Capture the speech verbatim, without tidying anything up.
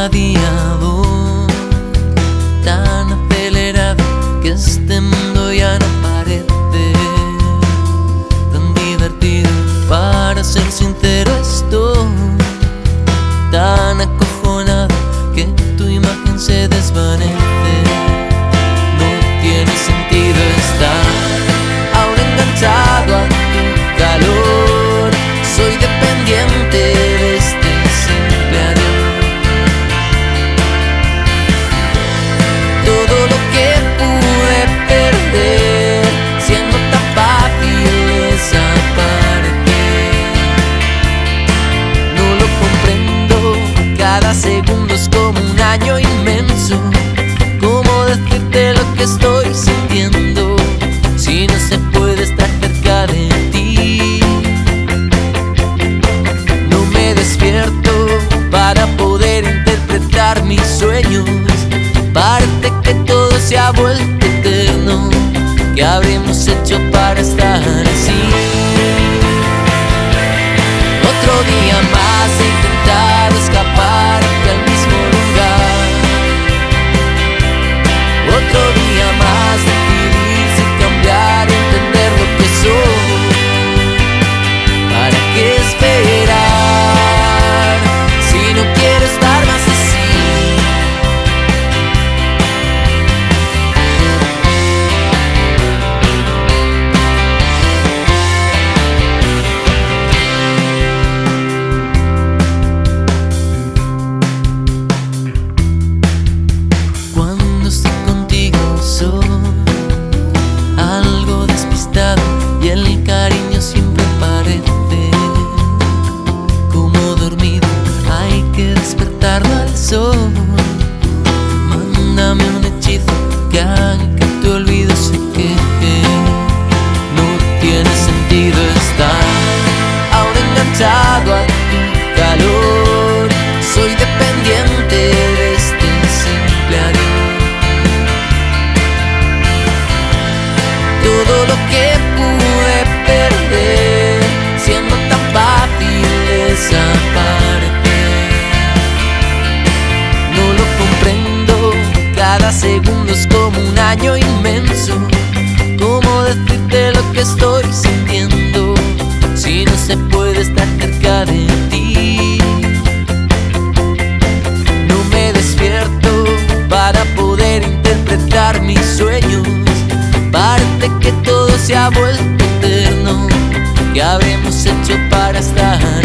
a día voy tan acelerado que este mundo ya no parece tan divertido. Para ser sincero, estoy tan acojonado que tu imagen se desvanece. No tiene sentido estar ahora enganchado a tu calor. Soy dependiente de este simple adiós. Todo lo que pude perder, siendo tan fácil desaparecer. No lo comprendo, cada segundo es como un año inmenso. ¿Cómo decirte lo que estoy sintiendo si no se puede estar cerca de ti? No me despierto para poder interpretar mis sueños. Parece que todo se ha vuelto eterno. ¿Qué habremos hecho para estar así? Otro día más he intentado escapar del mismo lugar. Otro día más decidir sin cambiar, entender lo que soy. ¿Para qué esperar si no quiero estar más así? Cuando estoy contigo soy algo despistado y el cariño siempre parece como dormido. Hay que despertarlo al sol. Mándame un hechizo que haga que te olvido se queje. No tiene sentido estar ahora enganchado a tu calor. Soy dependiente de este simple adiós. Todo lo que pude perder, siendo tan fácil desaparecer. No lo comprendo, cada segundo es como un año inmenso. ¿Cómo decirte lo que estoy sintiendo si no se puede estar cerca de ti? No me despierto para poder interpretar mis sueños. Parece que todo se ha vuelto eterno. ¿Qué habremos hecho para estar